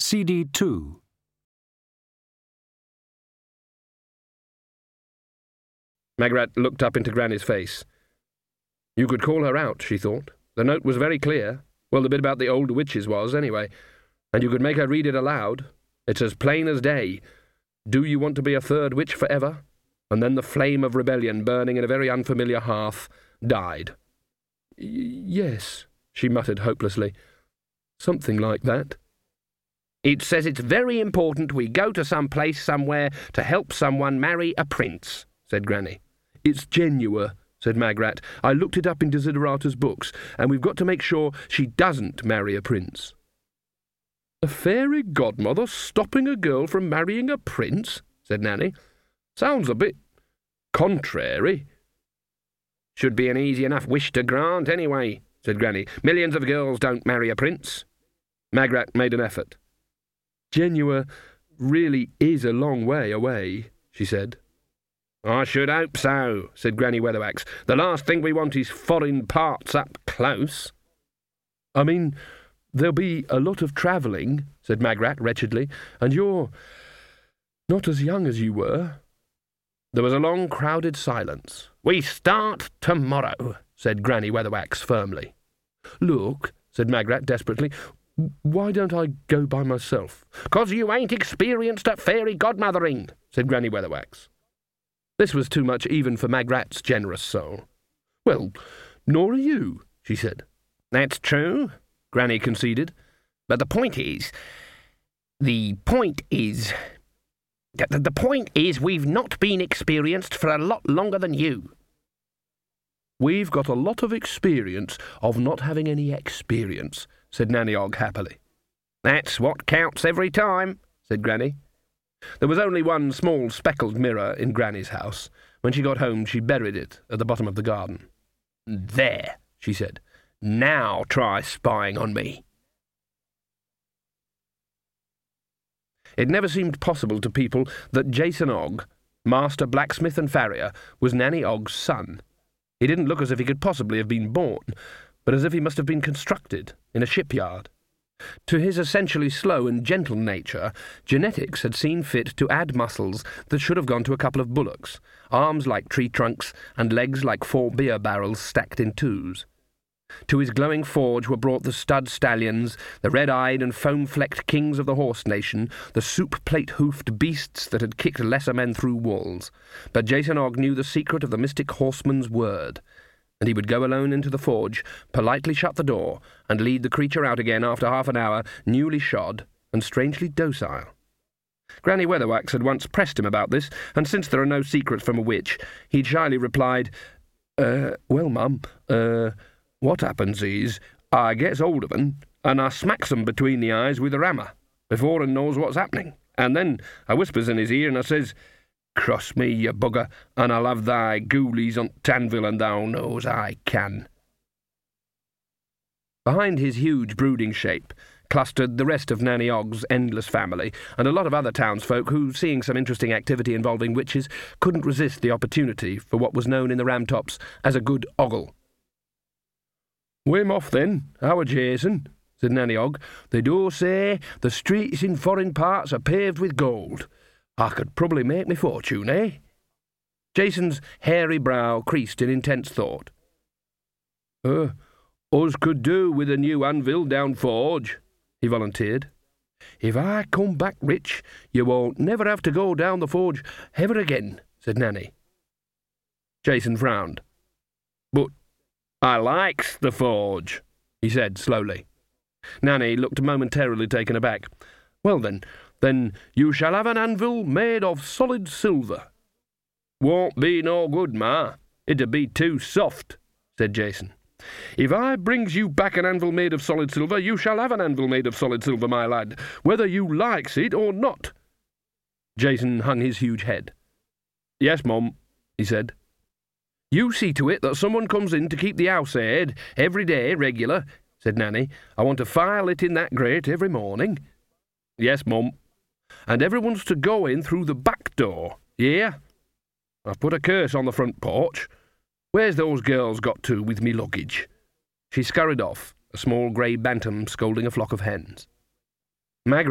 CD 2. Magrat looked up into Granny's face. You could call her out, she thought. The note was very clear. Well, the bit about the old witches was, anyway. And you could make her read it aloud. It's as plain as day. Do you want to be a third witch forever? And then the flame of rebellion, burning in a very unfamiliar hearth, died. Yes, she muttered hopelessly. Something like that. It says it's very important we go to some place somewhere to help someone marry a prince, said Granny. It's Genua, said Magrat. I looked it up in Desiderata's books, and we've got to make sure she doesn't marry a prince. A fairy godmother stopping a girl from marrying a prince, said Nanny. Sounds a bit contrary. Should be an easy enough wish to grant, anyway, said Granny. Millions of girls don't marry a prince. Magrat made an effort. Genua really is a long way away, she said. I should hope so, said Granny Weatherwax. The last thing we want is foreign parts up close. I mean, there'll be a lot of travelling, said Magrat wretchedly, and you're not as young as you were. There was a long, crowded silence. We start tomorrow, said Granny Weatherwax firmly. Look, said Magrat desperately, why don't I go by myself? 'Cause you ain't experienced at fairy godmothering, said Granny Weatherwax. This was too much even for Magrat's generous soul. Well, nor are you, she said. That's true, Granny conceded. But the point is we've not been experienced for a lot longer than you. We've got a lot of experience of not having any experience, said Nanny Ogg happily. That's what counts every time, said Granny. There was only one small speckled mirror in Granny's house. When she got home, she buried it at the bottom of the garden. There, she said. Now try spying on me. It never seemed possible to people that Jason Ogg, master blacksmith and farrier, was Nanny Ogg's son. He didn't look as if he could possibly have been born, but as if he must have been constructed in a shipyard. To his essentially slow and gentle nature, genetics had seen fit to add muscles that should have gone to a couple of bullocks, arms like tree trunks, and legs like 4 beer barrels stacked in 2s. To his glowing forge were brought the stud stallions, the red-eyed and foam-flecked kings of the horse nation, the soup-plate-hoofed beasts that had kicked lesser men through walls. But Jason Ogg knew the secret of the mystic horseman's word, and he would go alone into the forge, politely shut the door, and lead the creature out again after half an hour, newly shod and strangely docile. Granny Weatherwax had once pressed him about this, and since there are no secrets from a witch, he'd shyly replied, well, Mum, what happens is, I gets hold of 'en, and I smacks 'em between the eyes with a hammer, before 'en knows what's happening, and then I whispers in his ear and I says, Cross me, you bugger, and I'll have thy ghoulies on Tanville, and thou knows I can. Behind his huge brooding shape clustered the rest of Nanny Ogg's endless family, and a lot of other townsfolk who, seeing some interesting activity involving witches, couldn't resist the opportunity for what was known in the Ramtops as a good ogle. We'm off, then, our Jason, said Nanny Ogg. They do say the streets in foreign parts are paved with gold. I could probably make me fortune, eh? Jason's hairy brow creased in intense thought. Us could do with a new anvil down forge, he volunteered. If I come back rich, you won't never have to go down the forge ever again, said Nanny. Jason frowned. But I likes the forge, he said slowly. Nanny looked momentarily taken aback. Well, then you shall have an anvil made of solid silver. Won't be no good, Ma. It'd be too soft, said Jason. If I brings you back an anvil made of solid silver, you shall have an anvil made of solid silver, my lad, whether you likes it or not. Jason hung his huge head. Yes, Mum, he said. You see to it that someone comes in to keep the house aired every day regular, said Nanny. I want a fire lit in that grate every morning. Yes, Mum. And everyone's to go in through the back door, yeah? I've put a curse on the front porch. Where's those girls got to with me luggage? She scurried off, a small grey bantam scolding a flock of hens. Magrat